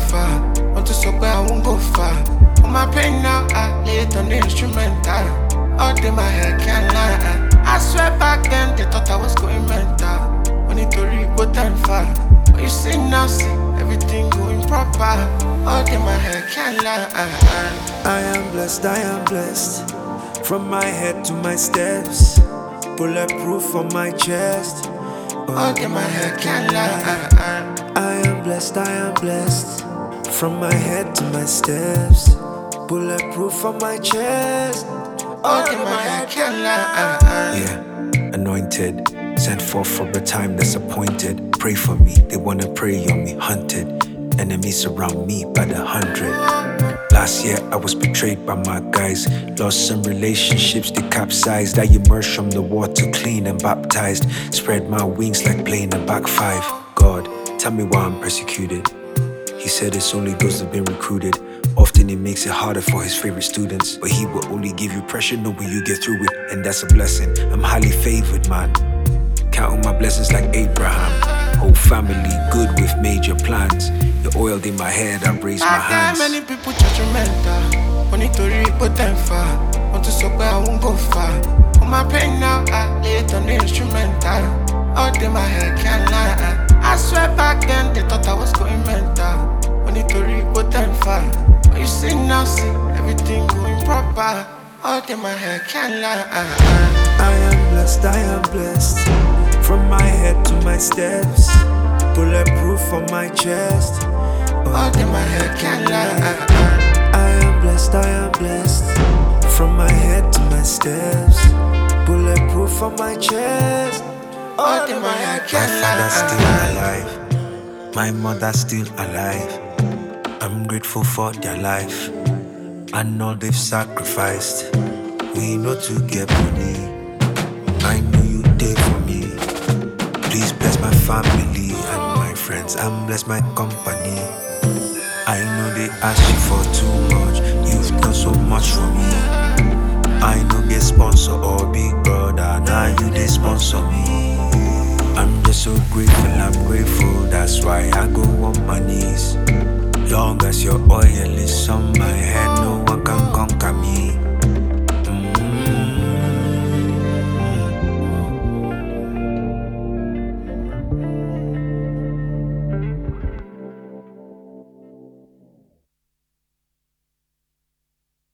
far. Want to so I won't go far. On my pain now, I lay it on the instrumental. All day my head can't lie. I swear back then they thought I was going mental. Only to go time far. But you see now, see everything going proper. All day my head can't lie. I am blessed. From my head to my steps. Bulletproof on my chest. All day my head can't lie. I am blessed. From my head to my steps. Bulletproof on my chest. All day my head can't lie. Yeah, anointed. Sent forth for a time that's appointed. Pray for me, they wanna prey on me. Hunted, enemies surround me by the 100. Last year I was betrayed by my guys. Lost some relationships, they capsized. I emerged from the water clean and baptized. Spread my wings like playing a back five. God, tell me why I'm persecuted. He said it's only those who've been recruited. Often he makes it harder for his favorite students, but he will only give you pressure knowing you get through it, and that's a blessing. I'm highly favored, man. Counting my blessings like Abraham. Whole family good with major plans. The oil in my head, I raise my hands. Many people judgmental. Only to put them far. Want to so I won't go far. On my pain now, I lay it on the instrumental. All day my head can't lie. I swear back then they thought I was going mental. Only to go time far. But you see now, see everything going proper. All day my head can't lie. I am blessed. From my head to my steps. Bulletproof on my chest. All day my head can't lie. I am blessed. From my head to my steps. Bulletproof on my chest. All day my head can't lie. My father's still alive. My mother's still alive. I'm grateful for their life and all they've sacrificed. We know to get money. I know you did for me. Please bless my family and my friends and bless my company. I know they ask you for too much. You've done so much for me. I know get sponsor or big brother. Now you they sponsor me. I'm just so grateful, I'm grateful. That's why I go on my knees. Long as your oil is on my head,